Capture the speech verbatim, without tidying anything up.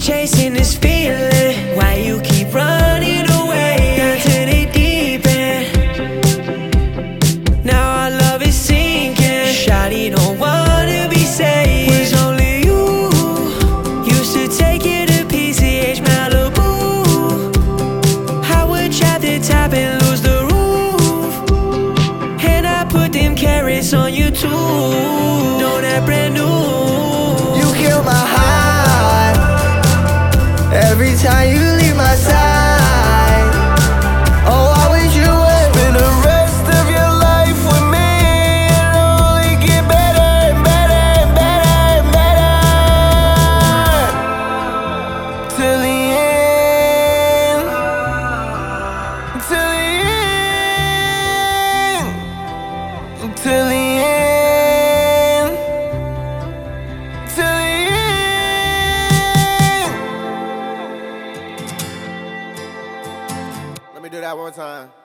chasing this feeling. Why you keep running away? Down to the deep end. Now our love is sinking. Shawty don't wanna be saved. Was only you. Used to take you to P C H Malibu. I would trap the top and lose the roof. And I put them carrots on you too. Know that brand new. You kill my heart every time you leave my side. Oh, I wish you would spend the rest of your life with me. It'll only get better and better and better and better till the end, till the end, till the end, till the end. Let me do that one time.